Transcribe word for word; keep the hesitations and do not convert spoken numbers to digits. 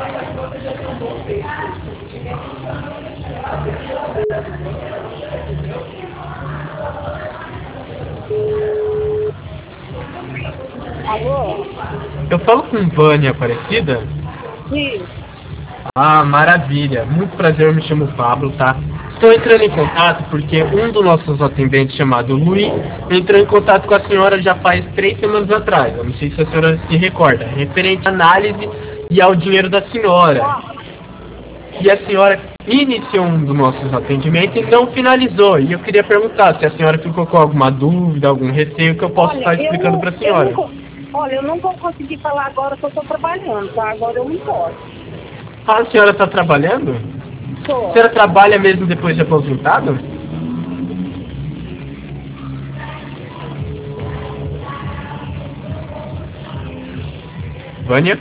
Alô? Eu falo com Vânia Aparecida? Sim. Ah, maravilha. Muito prazer, eu me chamo Pablo, tá? Estou entrando em contato porque um dos nossos atendentes, chamado Luiz, entrou em contato com a senhora já faz três semanas atrás. Eu não sei se a senhora se recorda. Referente à análise e ao dinheiro da senhora. E a senhora iniciou um dos nossos atendimentos e não finalizou. E eu queria perguntar se a senhora ficou com alguma dúvida, algum receio que eu possa Olha, estar eu explicando não, para a eu não, senhora. co- olha, eu não vou conseguir falar agora que eu estou trabalhando, tá? Agora eu não posso. Ah, a senhora está trabalhando? A Tô. senhora trabalha mesmo depois de aposentado? Vânia?